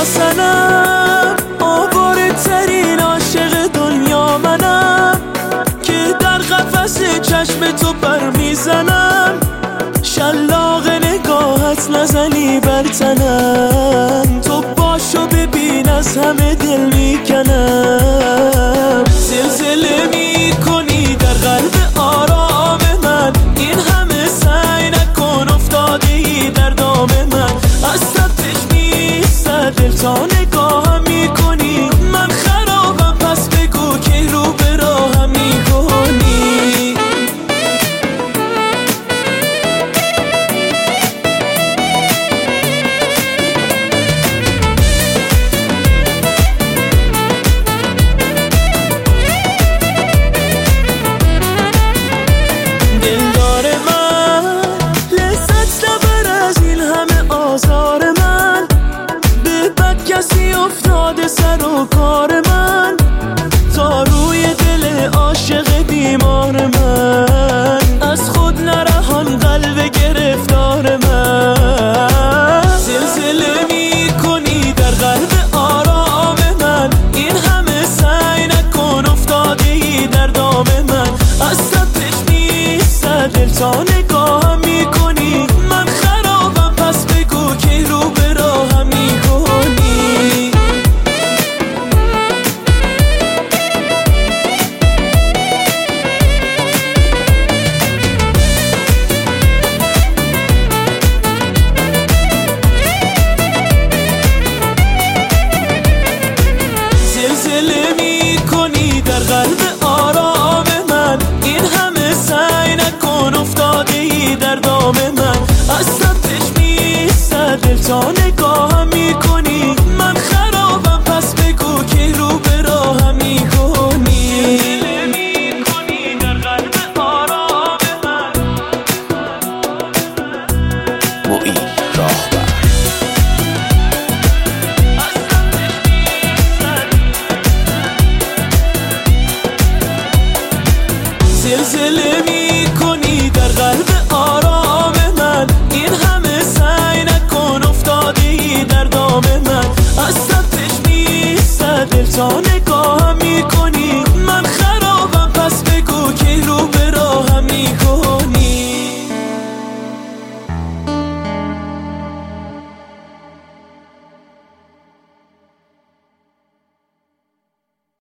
سنم، آواره ترین عاشق دنیا منم، که در قفس چشم تو پر میزنم، شلاق نگاهت نزنی بر تنم، تو باشو ببین از همه دل میکنم. زلزله میکنی در قلب آرام من، این همه سعی نکن افتادی در دام من، از تفتش میستد دل تا نگاهم میکنی، من خرابم پس بگو که رو به راهم میکنی. دلدار من لذت نبر از این همه آزار من، به بد کسی افتاده سر و کار من، تا روی دل عاشق بیمار من، از خود نرهان قلب گرفتار من. زلزله میکنی در قلب آرام من، این همه سعی نکن افتادی در دام من، از تفتش میستد دل تا نگاهم میکنی، من خرابم پس بگو که رو به راهم میکنی. زلزله میکنی در قلب آرام من، این همه سعی نکن افتادی در دام من، از تفتش میستد دل تا نگاهم میکنی، من خرابم پس بگو که رو به راهم میکنی. زلزله میکنی در قلب آرام من. معین راهبر. زلزله میکنی در قلب آرام من، این همه سعی نکن افتادی در دام من، از تفتش میستد دل تا نگاهم